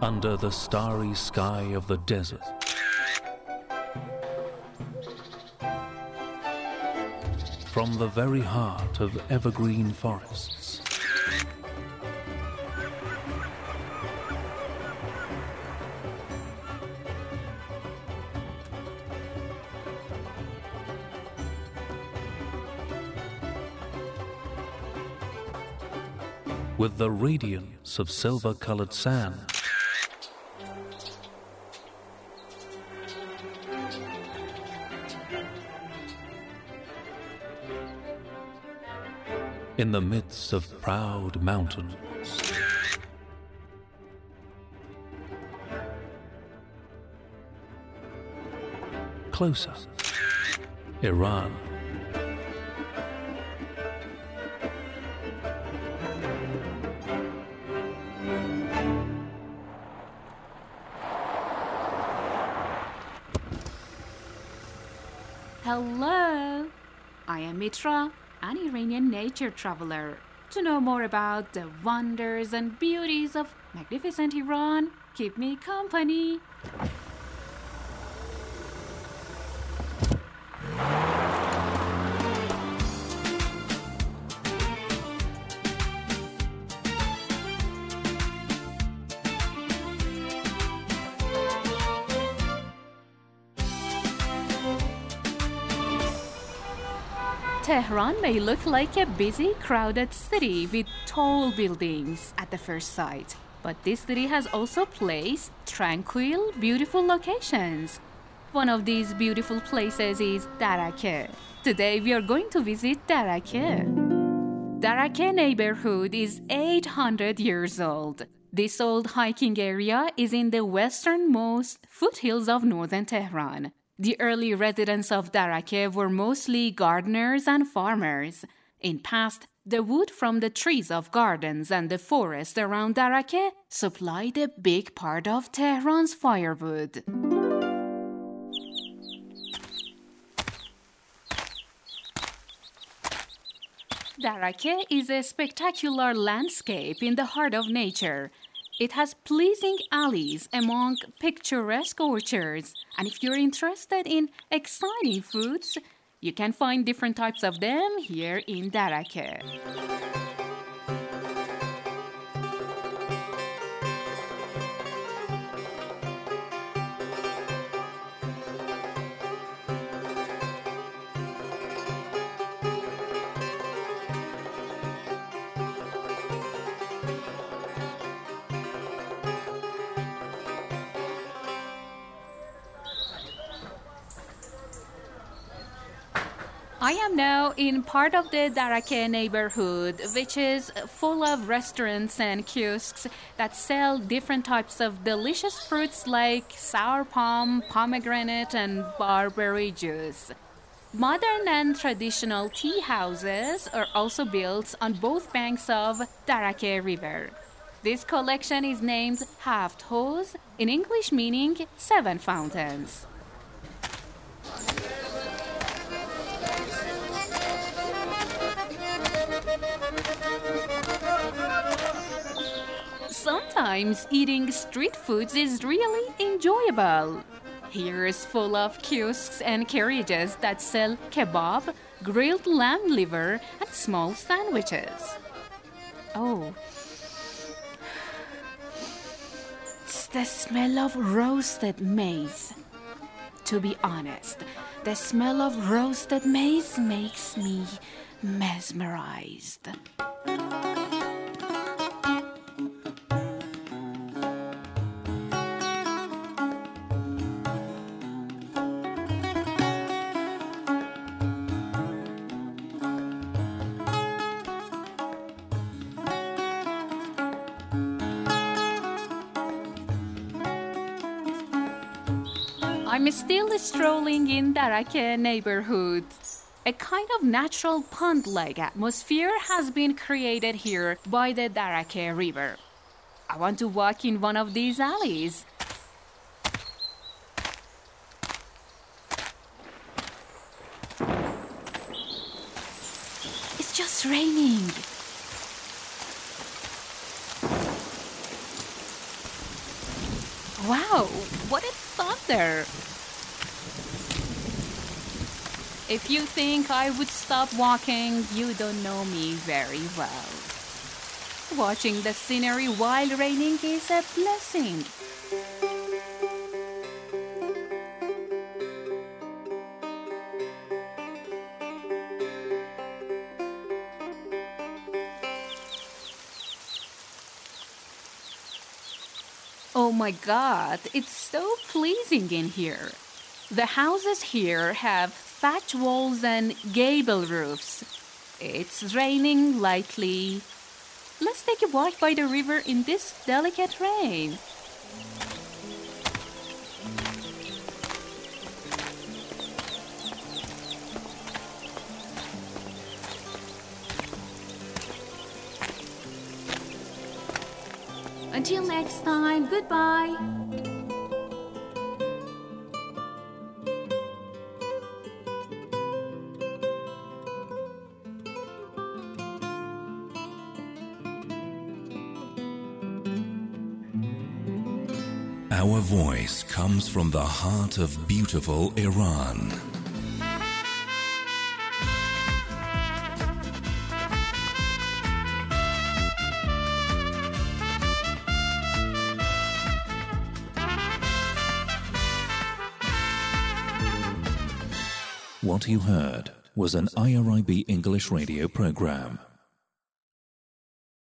under the starry sky of the desert. From the very heart of evergreen forests. With the radiance of silver-colored sand. In the midst of proud mountains. Closer, Iran. Hello, I am Mitra, an Iranian nature traveler. To know more about the wonders and beauties of magnificent Iran, keep me company. Tehran may look like a busy, crowded city with tall buildings at the first sight, but this city has also placed tranquil, beautiful locations. One of these beautiful places is Darakeh. Today we are going to visit Darakeh. Darakeh neighborhood is 800 years old. This old hiking area is in the westernmost foothills of northern Tehran. The early residents of Darakeh were mostly gardeners and farmers. In past, the wood from the trees of gardens and the forest around Darakeh supplied a big part of Tehran's firewood. Darakeh is a spectacular landscape in the heart of nature. It has pleasing alleys among picturesque orchards, and if you're interested in exciting foods, you can find different types of them here in Darakeh. I am now in part of the Darakeh neighborhood, which is full of restaurants and kiosks that sell different types of delicious fruits like sour plum, pomegranate, and barberry juice. Modern and traditional tea houses are also built on both banks of Darakeh River. This collection is named Haft Hoz, in English meaning 7 fountains. Sometimes eating street foods is really enjoyable. Here is full of kiosks and carriages that sell kebab, grilled lamb liver, and small sandwiches. Oh, it's the smell of roasted maize. To be honest, the smell of roasted maize makes me mesmerized. I'm still strolling in Darakeh neighborhood. A kind of natural pond-like atmosphere has been created here by the Darakeh River. I want to walk in one of these alleys. It's just raining. Wow, what a thunder! If you think I would stop walking, you don't know me very well. Watching the scenery while raining is a blessing. Oh my God, it's so pleasing in here. The houses here have thatch walls and gable roofs. It's raining lightly. Let's take a walk by the river in this delicate rain. Until next time, goodbye. Our voice comes from the heart of beautiful Iran. What you heard was an IRIB English radio program.